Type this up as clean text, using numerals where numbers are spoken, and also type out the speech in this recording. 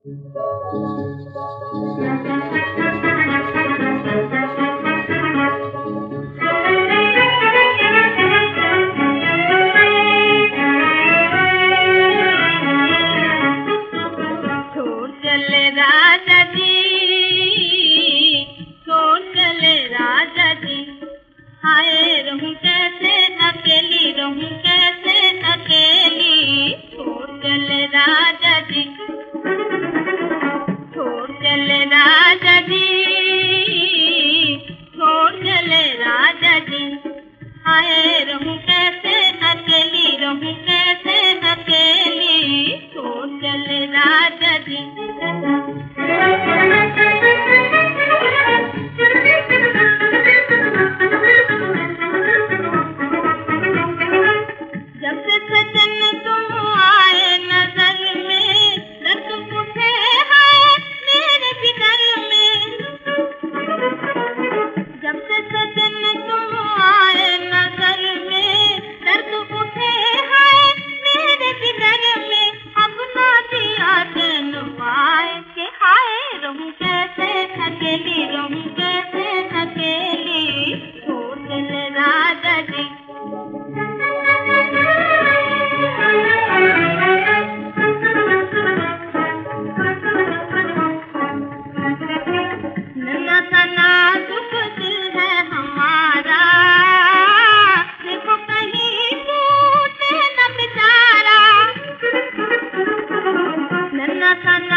छोड़ चले राजा जी, छोड़ चले राजा जी, हाय रहूं कैसे अकेली, रहूं कैसे अकेली। छोड़ चले राजा जी, छोड़ चले राजा जी, छोड़ चले राजा जी, हाय रहूं कैसे अकेली, रहूं कैसे अकेली। छोड़ चले राजा जी। जब से सजन तुम आए नजर में, दर्द उठे है मेरे जिगर में। जब से सजन तुम आए नजर में, दर्द उठे है मेरे जिगर में। अब ना दिया चैन पाए के हाय रहूं कैसे अकेली, रहूं कैसे अकेली। छोड़ चले राजा जी। नन्हा सा नाजुक दिल है हमारा, देखो कहीं टूटे न बेचारा। नन्हा सा